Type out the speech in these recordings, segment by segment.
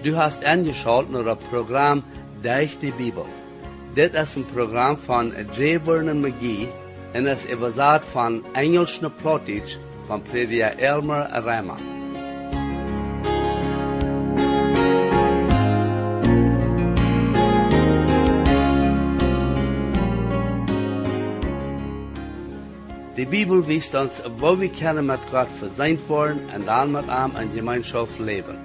Du hast eingeschaltet naar het programma Durch die Bibel. Dit is een programma van J. Vernon McGee en is übersetzt van Engels naar Plattdeutsch van prediker Elmer Reimer. Die Bibel wijst uns, wo wir können mit Gott versöhnt worden und dann mit ihm in Gemeinschaft leben.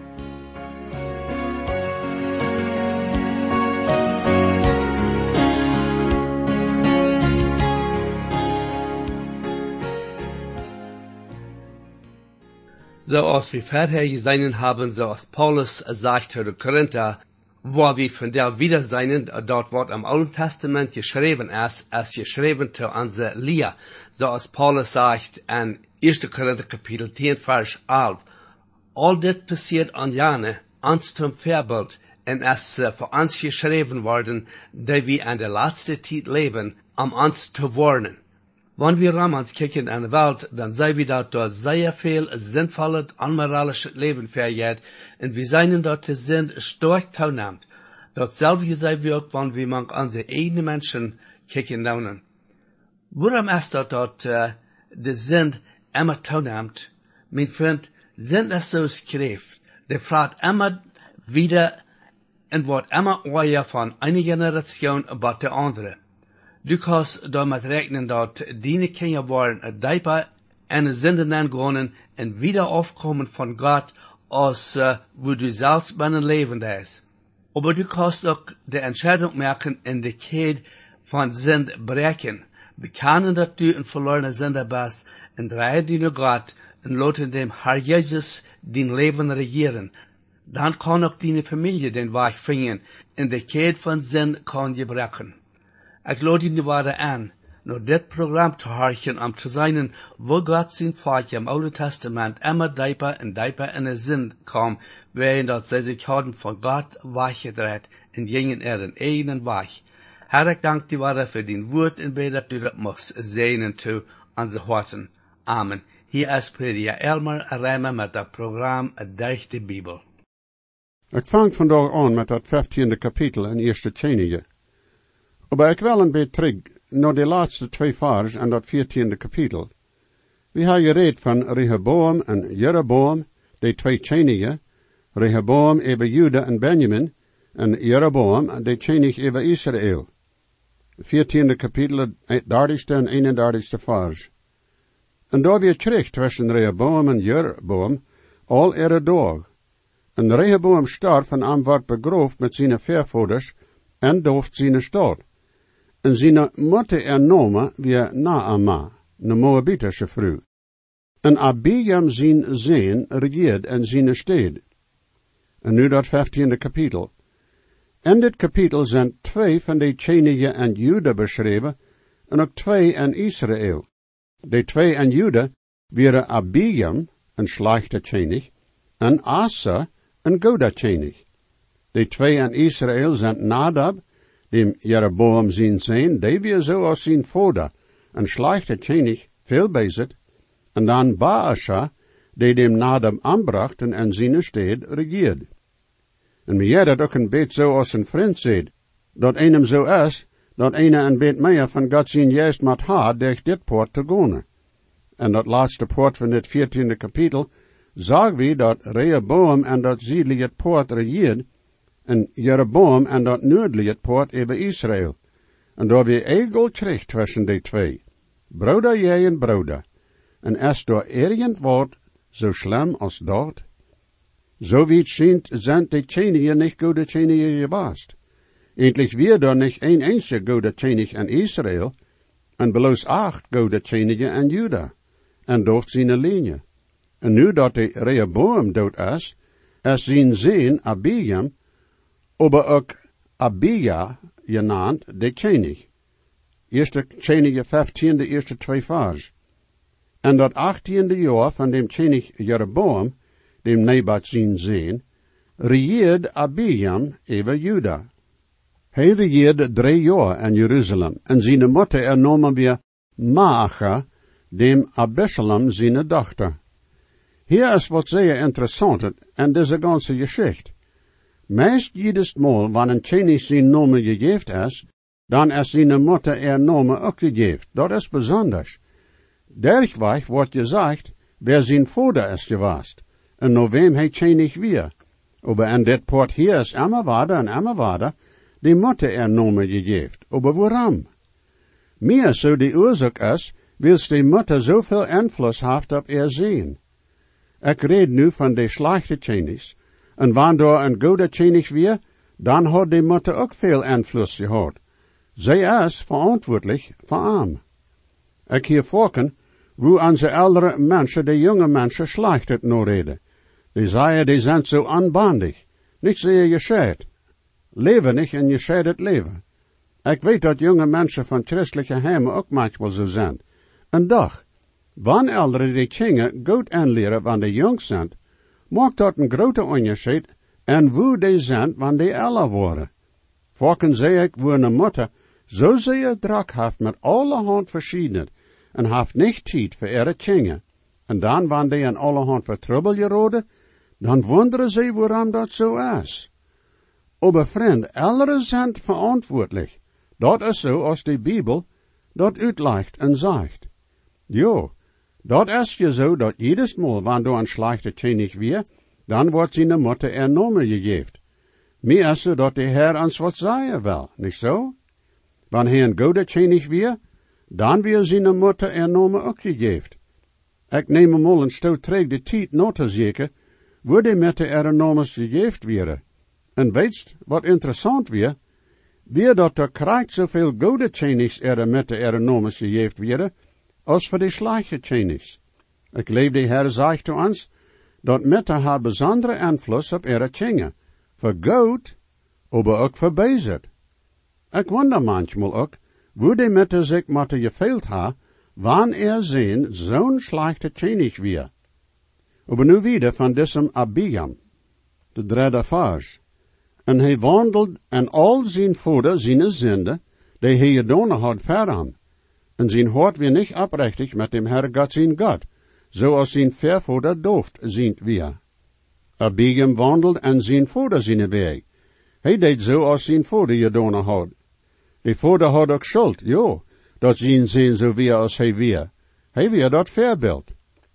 So als wir vorher gesehen haben, so als Paulus sagt zu den Korinther, wo wir von der Wiedersehen, dort wird im Alten Testament geschrieben ist geschrieben zu unserer Lehr. So als Paulus sagt in 1. Korinther Kapitel 10, Vers 11, all das passiert an Jane, uns zum Vorbild, und es für uns geschrieben worden, da wir in der letzten Zeit leben, uns zu warnen. Wenn wir uns kicken in die Welt, dann sehen wir, dass dort sehr viel sinnvolles, unmoralisches Leben vergeht, und wir sehen, dass die Sinn stark zunimmt. Dasselbe sehen wir auch, wenn wir manch unsere eigenen Menschen kicken daunen. Warum ist das, dass die Sinn immer zunimmt? Mein Freund, Sinn ist so geschrieben, der fragt immer wieder und wird immer euer von einer Generation über die andere. Du kannst damit rechnen, dass deine Kinder wollen Diaper eine Sünde nennen und wieder aufkommen von Gott, als wo du selbst bei einem Leben ist. Aber du kannst auch die Entscheidung machen, in die Kette von Sünde brechen. Bekennen, dass du ein verlorener Sünder bist, und reihe dich nur Gott, und lassen dem Herr Jesus dein Leben regieren. Dann kann auch deine Familie den Weg finden, und die Kette von Sünde kann gebrechen. Ich lade ihn weiter an, nur das Programm zu horchen, zu sein, wo Gott sein Volk im Alten Testament immer tiefer in den Sinn kam, während sie sich haben von Gott weggedreht und gingen den eigenen Weg. Herr, ich danke dir weiter für dein Wort und bete, dass du das machst sehen zu unseren Herzen. Amen. Hier ist Prediger Elmer Reimer mit dem Programm Durch die Bibel. Ik vang vandaag aan met het 15e kapitel in eerste Könige. Aber ik wil een beetje terug naar de laatste 2 vers en dat 14e kapitel. We hebben gereed van Rehoboam en Jeroboam, de 2 Koningen, Rehoboam over Juda en Benjamin, en Jeroboam, de koning over Israël. 14e kapitel, 30ste en 31ste vers. En daar weer terug tussen Rehoboam en Jeroboam, al dag. En Rehoboam starf en aan wordt begroofd met zijn voorvouders en dooft zijn stad. En zijn moeder nomen weer Naama, de Moabitische vrouw. En Abijam zijn zoon regeert in zijn stad. En nu dat 15e kapitel. In dit kapitel zijn 2 van de koningen en Juda beschreven, en ook 2 in Israël. De 2 in Juda waren Abijam, een slechte koning, en Asa, een goede koning. De 2 in Israël zijn Nadab, dem Jeroboam zijn zoon, die weer zo als zijn vader, een slechte koning, veel bezit, en dan Baasha, die dem Nadab aanbrachten en zijn stad regeerde. En mij dat ook een beetje zo als een vriend zegt, dat einem zo is, dat een beetje meer van God zijn juist met haar durch dit poort te gaan. En dat laatste poort van dit 14e kapitel, zagen we dat Rehoboam en dat zuidelijke poort regeerde, en Jeroboam en dat noordelijke poort over Israël. En daar weer egel terug tussen die 2. Broeder jij en broeder. En is door irgend wat zo slim als dat? Zo wie het schijnt, zijn die koningen niet goede koningen geweest. Eindelijk weer dan niet een einzige goede koning in Israël, en beloos 8 goede koningen in Juda, en door zijn linie. En nu dat de Rehoboam dood is zijn zoon Abijam, aber ook Abija genaamd de koning. Eerste Koningen 15, eerste 2 vers. En dat 18e jaar van dem koning Jeroboam, dem Nebat zijn zoon, regeerde Abijam over Juda. Hij regeerde 3 jaar in Jeruzalem, en zijn moeder nomen we Maacha, dem Absalom zijn dochter. Hier is wat zeer interessant in deze ganze Geschichte. Meest jedes Mal, wanneer een Chinese zijn Name gegeven is, dan is zijn Mutter Name ook gegeven. Dat is bijzonders. Dergweg wordt gezegd, wer zijn vader is geweest, en no wem hij Chinese weer. Aber en dit poort hier is immer waarder, die Mutter Name gegeven. Aber waarom? Meer zo die oorzaak is, wils die Mutter zoveel invloed heeft op zin. Ik red nu van de slechte Chinese, en wanneer een goede Chinese weer, dan had die Mutter ook veel invloed gehad. Zij is verantwoordelijk voor hem. Ik hier volken, hoe onze oudere mensen de jonge mensen slecht het nou reden. Die zeiden, die zijn zo onbandig. Niet zeer gescheid. Leven niet en gescheid het leven. Ik weet dat jonge mensen van christelijke heimen ook manchmal zo zijn. En doch, wanneer ouderen die kinderen goed aanleren wanneer die jong zijn, maakt dat een grote onderscheid en hoe die zijn wanneer die ouder worden. Volken zei ik, hoe een Mutter zo zeer druk heeft met allerhand verschiedenheid en heeft niet tijd voor ihre kinderen. En dan, wanneer die in allerhand voor trouble geraden, dan wonderen ze waarom dat zo is. Aber vriend, ouderen zijn verantwoordelijk. Dat is zo als de Bijbel dat uitlegt en zegt. Jo, dat is je zo dat jedes Mal, wanneer een slechte Chinese weer, dan wordt zijn Mutter Name gegeven. Meer is zo dat de Heer ons wat zeggen wil, niet zo? Wanneer een goede Chinese weer, dan weer zijn Mutter Name ook gegeven. Ik neem hem al een stoot terug de tijd na te zeker, waar die Mutter Name gegeven werden. En weet wat interessant weer dat er krijgt zoveel goede Chinese Mutter Name gegeven werden, als voor de slechte Chinese. Ik leef de Heer zegt to ons, dat Mutter haar bijzondere invloed op ihre kinderen, voor goed, aber ook voor bezit. Ik wonder manchmal ook, hoe die Mutter zich moeten gefehlt ha, wanneer zien zo'n slechte Chinese weer. Aber nu wieder van diesem Abiam, de derde vers. En hij wandelt en al zijn vader zijn zinde, die hij gedaan had veraan. En zijn hart weer niet oprechtig met dem Herr Gott zijn God, zoals zijn vervader dooft zijnd weer. Abiam wandelt en zijn vader zijn weg. Hij deed zo als zijn vader gedaan had. De vader had ook schuld, jo, dat zijn zin zo weer als hij weer. Hij weer dat voorbeeld.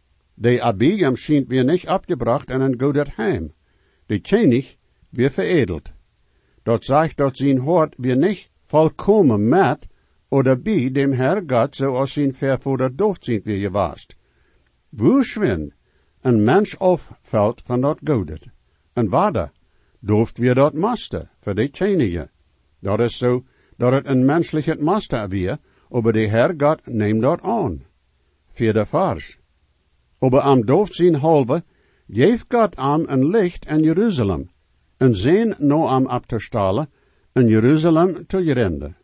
De Abiam schijnt weer niet opgebracht en een goed heim. De König weer veredeld. Dat zegt dat zijn hart weer niet volkomen met oder bij dem Herr Gott zoals zijn vervader dooft zijn weer geweest. Wo schwind een mens afvalt van dat godet. En waarde dooft weer dat master voor de Könige. Dat is zo dat het een menselijk master weer, aber de Herr Gott neemt dat aan. Vierde vers. Aber am dooft zijn halve, geeft God am een licht in Jeruzalem, en zijn no am ab te stalen, en Jeruzalem te gerenden.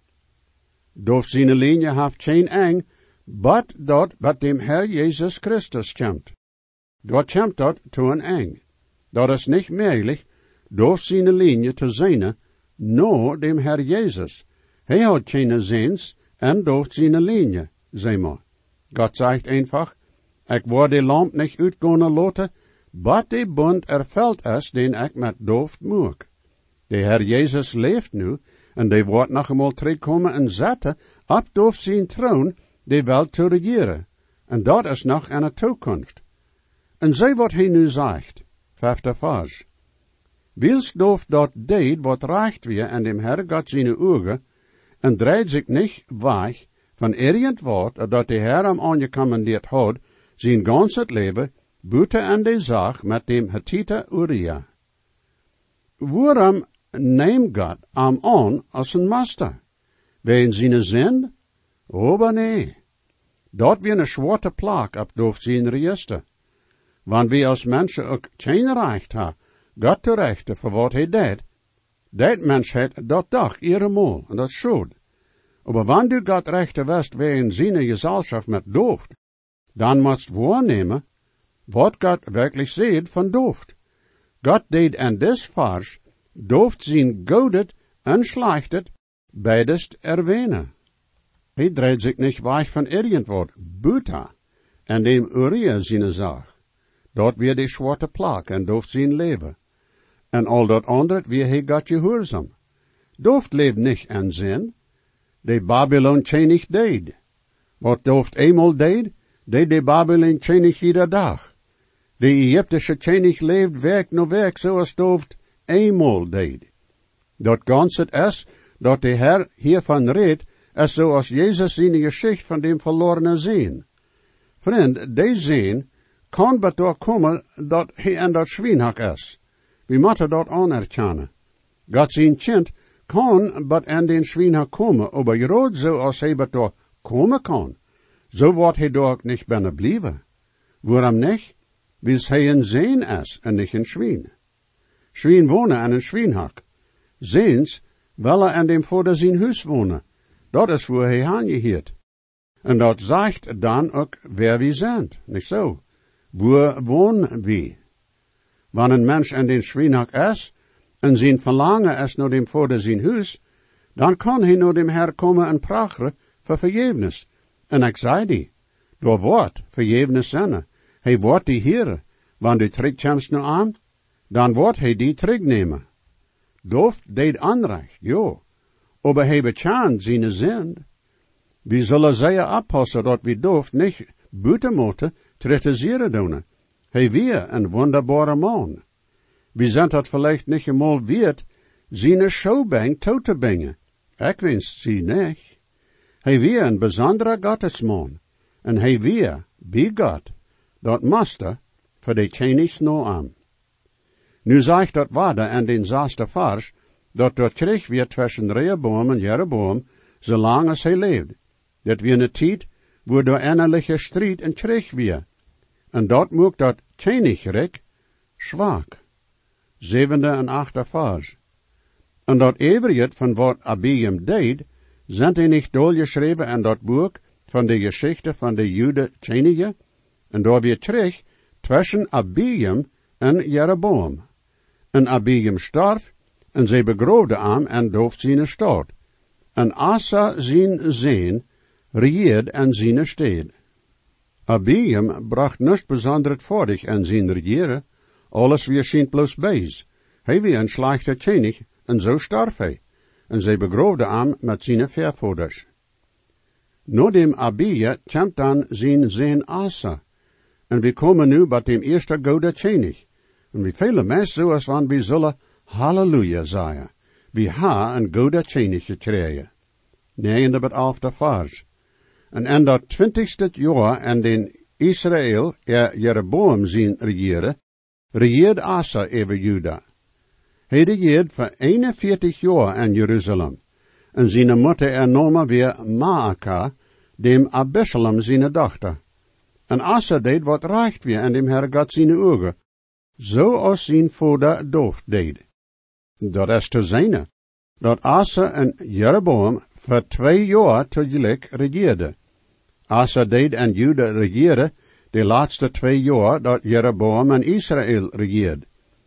Dooft zijn linie heeft geen eng, but dat wat dem Herr Jezus Christus komt. Dat komt dat to een eng. Dat is niet mogelijk, dooft zijn linie te zijn, no dem Herr Jezus. Hij had geen zins en dooft zijn linie, zeg maar. God zegt einfach, ik word de lamp niet uitgaan laten, but de bund erveld is, den ik met dooft moek. De Herr Jezus leeft nu, en de wordt nog eenmaal terugkomen en zetten, op dooft zijn troon, de wel te regeren. En dat is nog in de toekomst. En zie wat hij nu zegt, vijfde vers. Wils dooft dat deed wat recht weer en dem Herr Gott zijn ogen, en draait zich niet weg van irgend wat dat de Herr hem aangecommandeerd had, zijn ganse leven, buiten aan de zaak met dem Hittiter Uria. Waarom neemt God hem aan als een master? Wegen zijn zin? Aber nee. Dat weer een zwarte plaag op dooft zijn register. Want we als mensen ook geen recht hebben, God te rechten voor wat hij deed, dat mens heeft dat dag eenmaal, en dat is schuld. Aber wanneer du God rechte west wegen zijn gezelschap met dooft, dan moest waarnemen wat God werkelijk zegt van dooft. God deed in des vers dooft zijn godet en slechtet beidest erwähnen. Hij draait zich niet weg van irgendwat, buta, en dem Uria zijn zaak. Dat weer de zwarte plaag en dooft zijn leven. En al dat andere wie hij God gehoorzaam. Dooft leeft niet aan zin. De Babylon tjenig deed. Wat dooft eenmaal deed de Babylon tjenig ieder dag. De Egyptische tjenig leeft werk no werk zoals dooft eenmaal deed. Dat ganse is, dat de Heer hiervan redt, is zoals Jezus in de geschichte van dem verlorene zeen. Vriend, die zeen kan maar doorkomen dat hij in dat schweenhak is. We moeten dat anerkennen. God zijn kind kan maar in den schweenhak komen, maar groot zoals hij maar door komen kan, zo wordt hij door ook niet binnen blijven. Waarom niet? Wils hij een zeen is en niet een schween. Schween wonen in een schweenhak. Zeens wil in dem vader zijn huis wonen. Dat is waar hij aangeheerd. En dat zegt dan ook wer wie zijn, niet zo? Waar wonen wie? Wanneer een mens in den schweenhak is, en zijn verlangen is naar dem vader zijn huis, dan kan hij naar dem Herr komen en praten voor vergevenis. En ik zei die, door wordt vergevenis zijn. Hij wordt die Heere, wanneer du terugkomt naar aan, dan wordt hij die terugnemen. Dooft deed aanrecht, jo. Aber hij bekend zijn zin. We zullen zeer oppassen dat we dooft niet buiten moeten kritiseren doen. Hij weer een wonderbare man. We zijn dat vielleicht niet eenmaal weert, zijn showbank toe te brengen. Ik wens sie niet. Hij weer een bijzondere Gottesman. En hij weer, bij God, dat master voor de tjenis no aan. Nu zegt dat waarde in den 6e vers, dat er terug weer tussen Rehoboam en Jeroboam, zolang als hij leeft. Dat weer een tijd, waar door innerlijke strijd en terug weer. En dat maakt dat tjenigrik zwak. 7e en 8e vers. En dat everiet van wat Abiam deed, zijn hij niet doorgeschreven in dat boek van de geschichte van de Jude tjenigen, en daar weer terug tussen Abiam en Jeroboam. En Abiam starf, en zij begroofde hem en dooft zijn stad. En Asa zijn zeen regeerde en zijn stede. Abiam bracht niets bijzonders voor zich en zijn regeren, alles weer zijn plus bijz. Hij weer een slechte tjenig, en zo starf hij. En zij begroofde hem met zijn vervoerders. Nodem Abia komt dan zijn zeen Asa. En we komen nu bij dem eerste goede tjenig. En we velen mensen zoals van we zullen halleluja zeggen. We ha een goede tjenig gekregen. 9e tot 11e vers. En in dat 20ste jaar en den Israël Jeroboam zijn regeerde Asa over Juda. Hij regeerde voor 41 jaar in Jeruzalem. En zijn moeder nomen weer Maaka, dem Absalom zijn dochter. En Asa deed wat recht weer in dem Herr God zijn ogen, zoals zijn vader doof deed. Dat is te zijn, dat Asa en Jeroboam voor 2 jaar tegelijk regeerde. Asa deed en Juda regeerde de laatste 2 jaar dat Jeroboam en Israël regeerde.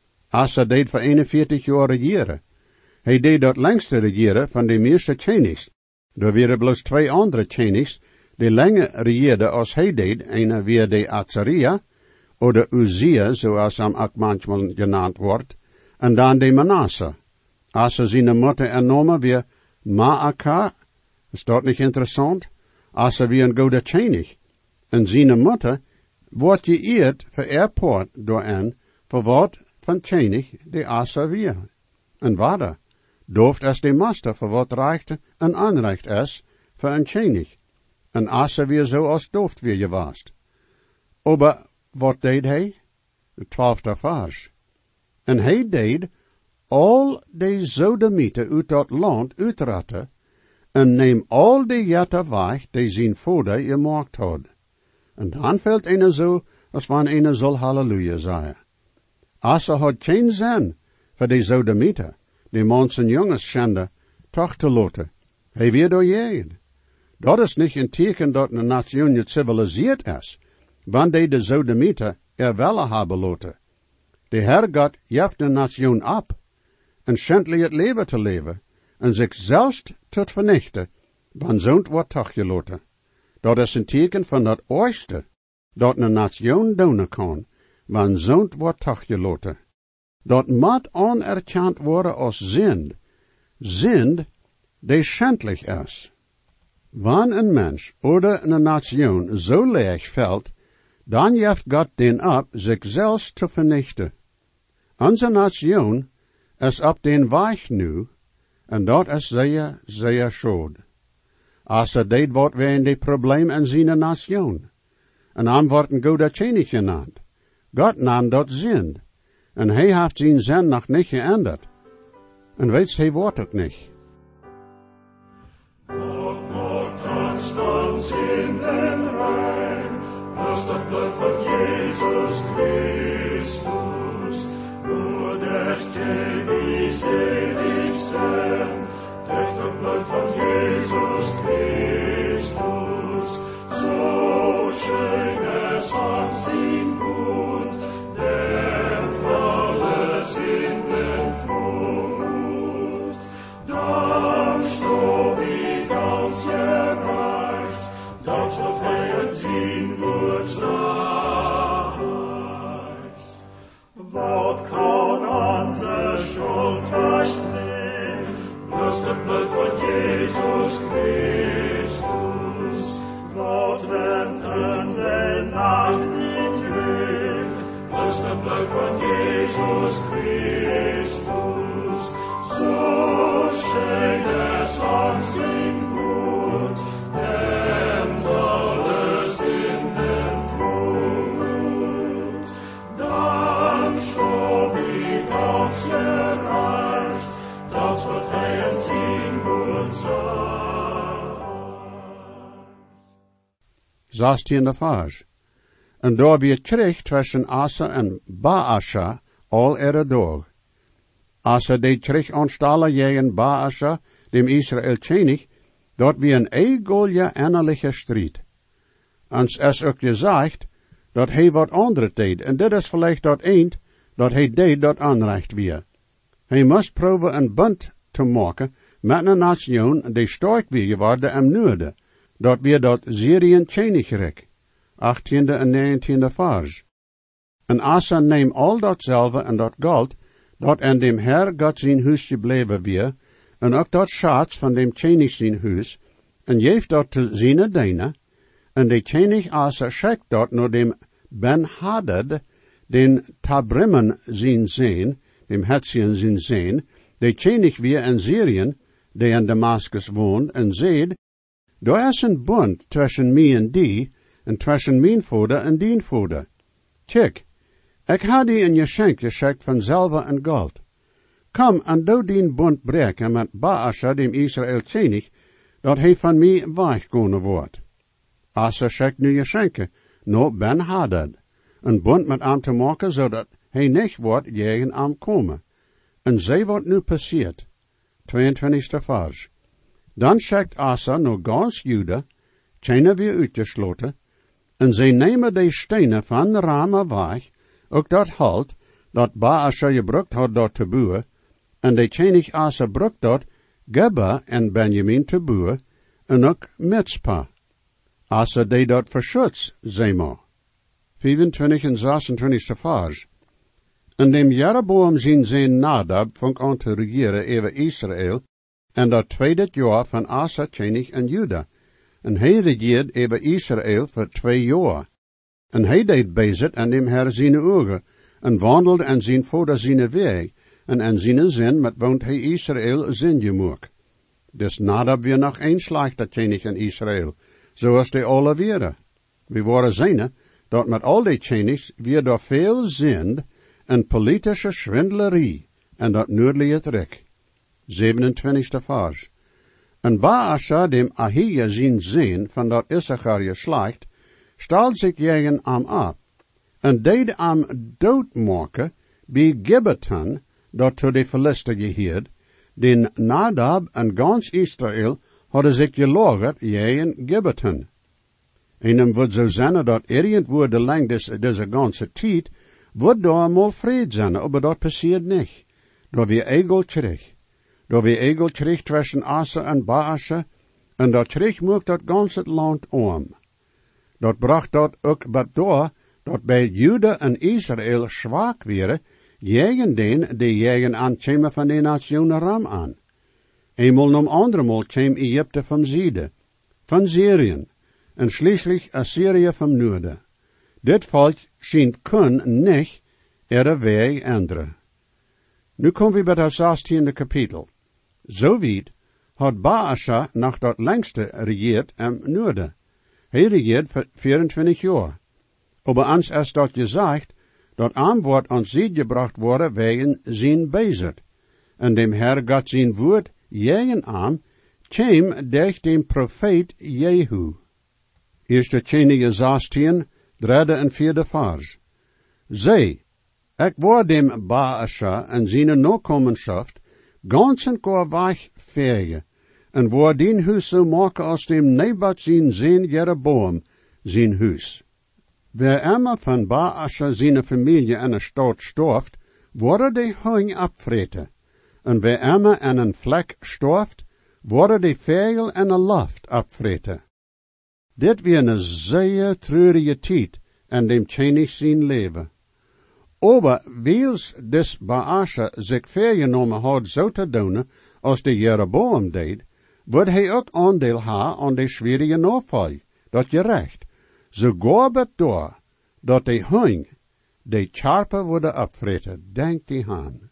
Asa deed voor 41 jaar regeren. Hij deed dat langste regeren van de meeste tjenigs. Er waren bloos 2 andere tjenigs die langer regeerden als hij deed, een weer de Azaria, of de Uzia, zoals hem ook manchmal genaamd wordt, en dan de Manasse. Asa zijn moeder en nomen weer Maaka, is dat niet interessant? Asa weer een goede tjenig. En zijn moeder wordt geëerd vereerd door een, voor wat van tjenig de Asa weer. En waarde, dooft als de master voor wat recht en aanrecht is voor een tjenig. En Asa weer zo als dooft weer gewaast. Aber wat deed hij? De 12e vers. En hij deed al de Sodomieten uit dat land uitratten, en neem al de jatten weg die zijn vader gemaakt had. En dan fällt ene zo, als van ene zal halleluja zeggen. Asa had geen zin voor de Sodomieten, die mensen jongens schande, toch te laten. Hij weer doorgeerd. Dat is niet een teken dat een nation geciviliseerd is, wanneer de Sodomieten wel hebben laten. De Herr God jeft de nation op, en schijntelijk het leven te leven, en zichzelf tot vernichten, wanneer zo'n wordt toch gelaten. Dat is een teken van dat ooiste, dat een nation doen kan, wanneer zo'n wordt toch gelaten. dat moet anerkend worden als zind. Zind, die schändlich is. Wanneer een mens oder een nation zo leeg valt, dan heeft God den op zichzelf te vernichten. Onze nation is op den weg nu, en dat is zeer, zeer schuld. Als er dit wordt weer een probleem in zijn nation. En dan wordt een goede König genannt. God nam dat zind. En hij heeft zijn zin nog niet geändert. En weet hij wordt het niet. God maakt ons van zinden rein, bloß das Blut von Jesus Christus. Nur durch den wie selig sein, durch das Blut von Jesus Christus. So schön es uns ihm gut, nimmt alle Sünden Flut. Dann so wie ganz gereicht, das wird er zien wird seicht. Wat kann unsere Schuld verstehen, bloß das Blut von Jesus Christus. Wat rennt in der Nacht nicht weg, bloß das Blut von Jesus Christus. So schön es uns ihm gut, nimmt alles in den Flut. Dann schon wie Gott gereicht, das wird er ihm gut sein. 16e vers. En daar weer terug tussen Asa en Baasha al dag. Asa deed terug aanstallen tegen Baasha, dem Israël König, dort wie een egelje innerlijke strijd. Ons is ook gezegd, dat hij wat andere deed, en dit is vielleicht dat eind, dat hij deed dat aanrecht weer. Hij moest probeeren een bund te maken met een nation die sterk weer geworden en noorden. Dat weer dat Syriën Königreich, 18e en 19e vers. En Asa neemt al datzelfde en dat goud, dat in dem Herr God zijn huis gebleven weer, en ook dat schatz van dem König zijn huis, en geeft dat te zijn diener, en de König Asa schickt dat naar dem Ben-Hadad, den Tabrimmen zijn zeen, dem Hetzien zijn zeen, de König weer in Syriën, die in Damascus woont, en zeid, daar is een bund tussen mij en die, en tussen mijn vader en dien vader. Kijk, ik had die een geschenk geschikt van zilver en goud. Kom en doe dien bund breken met Baasha, dem Israël König, dat hij van mij weggegaan wordt. Asa schikt nu geschenken, naar Ben-Hadad, een bund met hem te maken, zodat hij niet wordt tegen hem komen. En zij wordt nu passiert. 22e vers. Dan schikt Asa naar gans Juda, keiner weer uitgesloten, en zij nemen de stenen van Rama weg, ook dat halt, dat Baasha gebruikt had dat te boeren, en de König Asa brukt dat Geba en Benjamin te boeren, en ook Mitzpah. Asa deed dat voor schutz, zeg maar. 25 en 26 vers. En dem Jeroboam zijn Nadab vong aan te regeren over Israël, en dat tweede jaar van Asa König en Juda. En hij regeerde over Israël voor 2 jaar. En hij deed bezit aan dem Herr zijn ogen, en wandelde aan zijn vader zijn weg, en aan zijn zin met woont hij Israël zin gemaakt. Dus Nadab weer nog een slechter König in Israël, zoals de alle weer. We waren zinnen, dat met al die Königs weer door veel zind en politische schwindelerie, en dat noordelijke trek. 27e vers. En Baasha, dem Ahija zijn zin van dat Issachar geslacht, stal zich tegen hem op, en deed hem doodmaken bij Gibbethon, dat to de Philister geheerd, den Nadab en gans Israël hadden zich gelagerd tegen Gibbethon. En hem wordt zo zijn dat irgendwo de lang deze ganze tijd, wordt daar mal vrede zijn, maar dat passiert niet. Daar weer egel terug. Daar weer egel terug tussen Asa en Baasha, en dat terug mocht dat ganse land om. Dat bracht dat ook bij door, dat bij Juda en Israël zwak waren, Jegen den, die jegen aankomen van de nationen Ram aan. Eenmaal nom andermaal kwam Egypte van Zuiden, van Syrien, en schließlich Assyrië van Noorden. Dit volk schijnt kun niet ihre Weg ändern. Nu komen we bij het 16e kapitel. Zo weit had Baasha nog dat langste regiert im Noorden. Hij regiert voor 24 jaar. Aber ans is dat gezegd, dat Antwoord aan Zied gebracht worden wegen zijn bezit. En dem Herr Gott zijn woord jegen aan, kwam durch dem Prophet Jehu. Eerste Könige 16, 3 en 4 vers. Zij, ik word dem Baasha en zijn nakommenschaft ganzen kor weg vegen, en word dien huis zo maken als dem Nebat zijn zin Jeroboam, zijn huis. Wer immer van Baasha zijn familie in een stad storft, worden die hung abvreten. En wer immer in een vlek storft, worden die vegel in een loft abvreten. Dit weer een zeer treurige tijd in dem König zijn leven. Aber wils des Baasha zich vergenomen had zo te doen als de Jeroboam deed, wordt hij ook aandeel ha aan de schwierige naval, dat je recht. Sogar bet door, dat de hung, de charpen worden abvreten, denk die haan.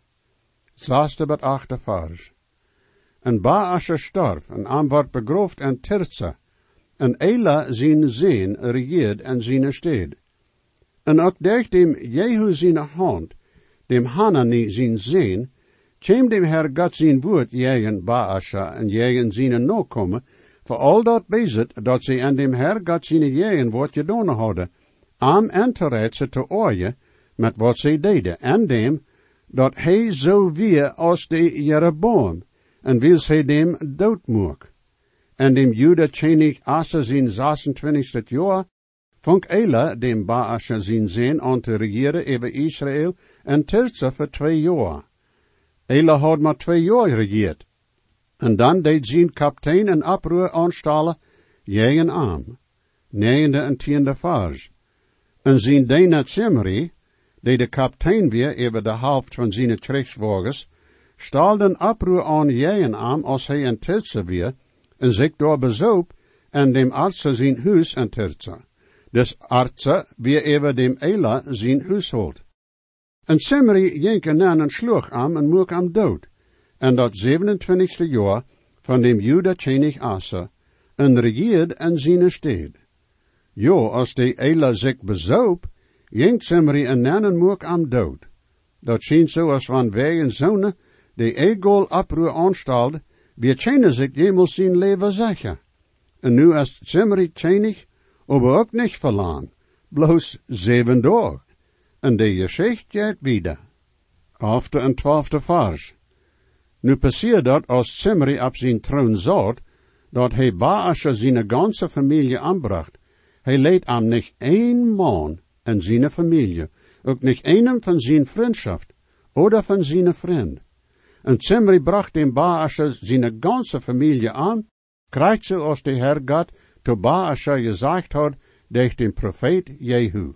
6 bet 8 vers. En Baasha starf, en am wordt begroofd in Tirza, en Ela zijn zin regeert in zijn stede. En ook durch dem Jehu zijn hand, dem Hanani zijn zin, kwam dem Herr Gott zijn woord jegen Baasha en jegen zijn nakomen, voor al dat bezit dat ze aan dem Herr Gott zijn jegen woord gedaan hadden, am interesse te oorje met wat ze deden, en dem, dat hij zo weer als de Jeroboam, en wil ze dem doodmoek. En dem Juda König Asa zijn 26 jaar, vond Ela dem Baasha zijn zin aan te regeren over Israël en Tirza voor 2 jaar. Ela had maar 2 jaar regeerd. En dan deed zijn kapitein een oproer aanstellen, jegen aan. 9 en 10 vers. En zijn dienaar Zimri, die de kapitein weer over de helft van zijn krijgswagens, stelde een oproer aan jegen aan als hij in Tirza weer, en zich door bezoop en dem artsen zijn huis in Tirza. Dus artsen weer over dem Ela zijn huishold. En Zimri ging na en sloeg am en moek am dood. En dat 27e jaar van dem Juda König Asa, en regeerde in zijn stede. Jo, als de Ela zich bezoop, ging Zimri en moek am dood. Dat schijnt zo als van wegen zonen, de egol oproer aanstelde, wie kunnen zich jemals zijn leven zeggen. En nu is Zimri König, aber ook niet verlang, bloos 7 dagen. En de geschichte gaat wieder. 8 en 12 vers. Nu passiert dat als Zimri op zijn troon zat, dat hij Baasha zijn ganze familie aanbracht. Hij leed am niet 1 man en zijn familie, ook niet einem van zijn vriendschaft, oder van zijn vriend. En Zimri bracht dem Baasha zijn ganze familie aan, krijgt ze als de Herr Gott to Baasha gezegd had, durch den Prophet Jehu.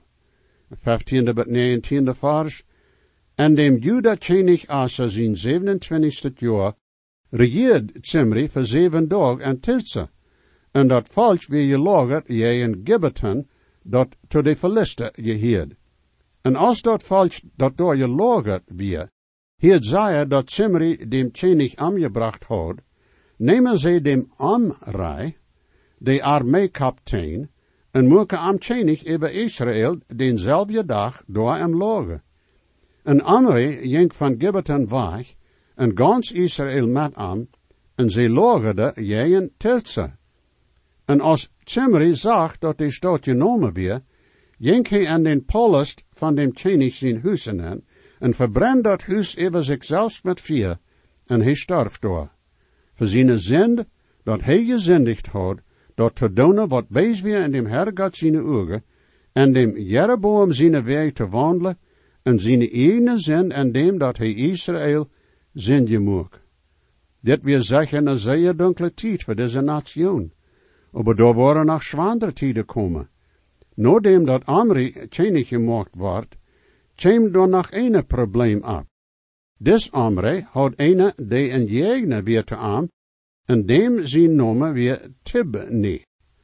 15 bet 19 vers. En dem Juda König Asa zijn 27 jaar, regeerde Zimri voor 7 dagen in Tirza. En dat volk weer gelagerd in Gibbeten, dat to de Philisten geheerd. En als dat volk dat door gelagerd weer, hier zei dat Zimri dem König aangebracht had, nemen zij dem Amrei, de armeekapitein, en moeken am König over Israël denzelfde dag door hem lagen. En Amri ging van Gibbeten weg, en gans Israël met hem, en zij lagerde tegen Tirza. En als Zimri zag dat de stad genomen werd, ging hij aan den palast van dem König zijn huizen aan, en verbrand dat huis over zichzelf met vuur, en hij starf door. Voor zijn zend, dat hij gezindigd had, dat te doen wat beis weer in dem Herr Gott zijn ogen, en dem Jeroboam zijn weg te wandelen, en zijn eigen zin en dem dat hij Israël zindje moek. Dit wil zeggen een zeer donkere tijd voor deze nation. Aber daar worden nog zwaardere tijden komen. Nadat dat Amri König gemaakt wordt, kwam door nog een probleem op. Dis Omri had een die een jeugner weer te arm, en dem zijn nomen weer Tibni.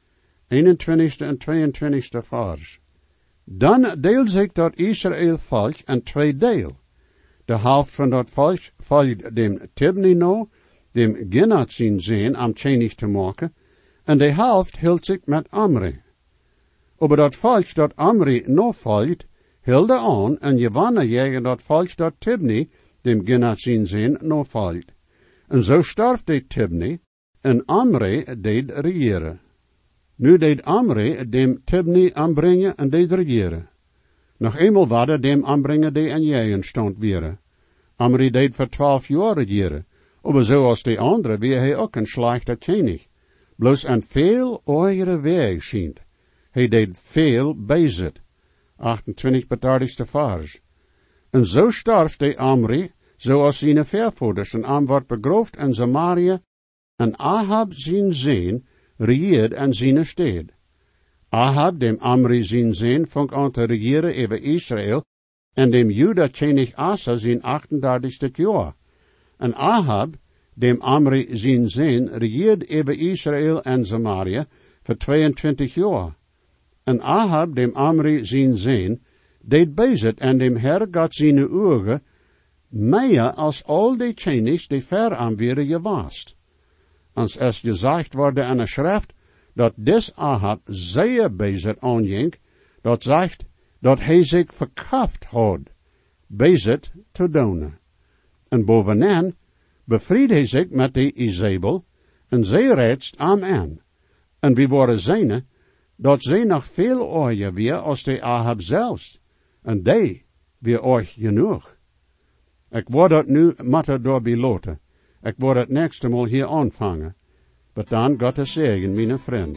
21 en 22 vers. Dan deelt zich dat Israël volk in twee deel. De helft van dat volk volgt dem Tibni no, dem Ginat zijn zin am tjenig te maken, en de helft hield zich met Omri. Aber dat volk dat Omri no volgt, hielde aan en gewanne jegen dat volk dat Tibni, dem Ginat zijn zin, no volgt. En zo starf de Tibni, en Omri deed regeren. Nu deed Omri dem Tibni aanbrengen en deed regeren. Nog eenmaal waarde dem aanbrengen die en jegen stond weer. Omri deed voor 12 jaar regeren, aber zoals de andere weer hij ook een slechte tjenig. Bloos aan veel oeiere weg schijnt. Hij deed veel bezit. 28 betardigste vers. En zo starf de Omri, zoals zijn vervoerders en aan wordt begroofd in Samaria, en Ahab zijn zin regeert en zijn stad. Ahab, dem Omri zijn zin, vong aan te regeren over Israël, en dem Juda tjenig Asa zijn 38ste jaar. En Ahab, dem Omri zijn zin, regeert over Israël en Samaria voor 22 jaar. En Ahab, dem Omri zijn zin, deed bezit en dem Herr gat zijn ogen, meer als al die tjenigs die ver aan weer gewaast. Als es gezegd worden in de schrift, dat des Ahab zeer bezit aanging, dat zegt, dat hij zich verkaft had, bezit te doen. En bovenaan bevried hij zich met de Izebel, en zij reedst aan aan. En wie worden zijne, dat zij nog veel ooier weer als de Ahab zelfs, en die weer ooit genoeg. Ik word dat nu matter door beloten. Ik word het nächste mal hier aanvangen. Maar dan Gottes zegen, mijn vriend.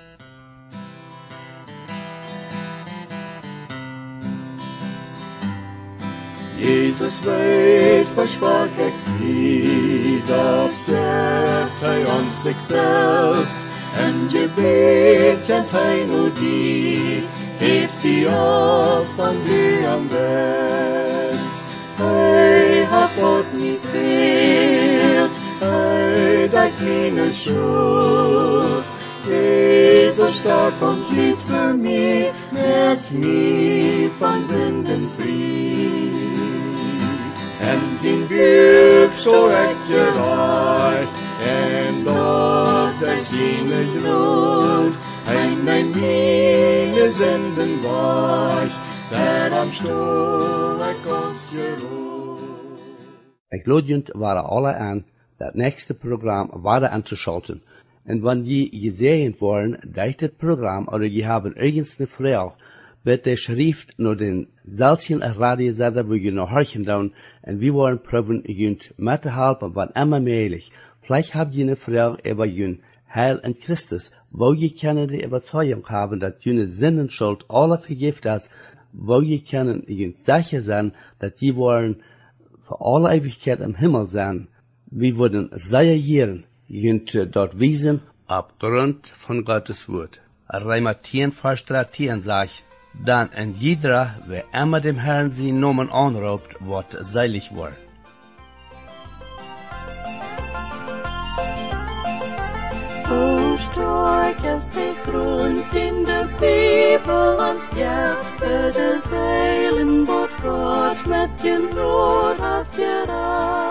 Jesus weet, versprach ik zie, dat geeft hij ons zichzelf, en gebet kent hij nu die, heeft hij op van wie am best. Hij hat God niet veelt, hij dat keine schuld. Jezus starb und litt für mich, merkt mich von Sünden frei. En zijn buik zo echt gereicht, en dort er seine Grund, en mijn meine Sünden weicht, daarom stoor ik ons gerold. Ik lade jullie waren alle aan, dat nächste Programm weiter anzuschalten. Und wenn die gesehen wollen, durch das Programm oder die haben irgendeine Frage, wird der Schrift nur den selben Radiosender, wo ihr noch horchen down, und wir wollen probieren, ihr mitzuhelfen, wann immer möglich. Vielleicht habt ihr eine Frage über ihr Heil in Christus, wo ihr können die Überzeugung haben, dass ihr Sinnenschuld alle vergibt ist, wo ihr können ihr sicher sein, dass die wollen für alle Ewigkeit im Himmel sein. Wir würden sehr gern dort wiesen, aufgrund von Gottes Wort. Römer 10, Vers 13 sagt, dann in jeder, wer immer dem Herrn sie Namen anruft, wird selig worden. O stark ist die Grund in der Bibel ans Jahre des Heilen, Gott mit dem Brot hat gereicht.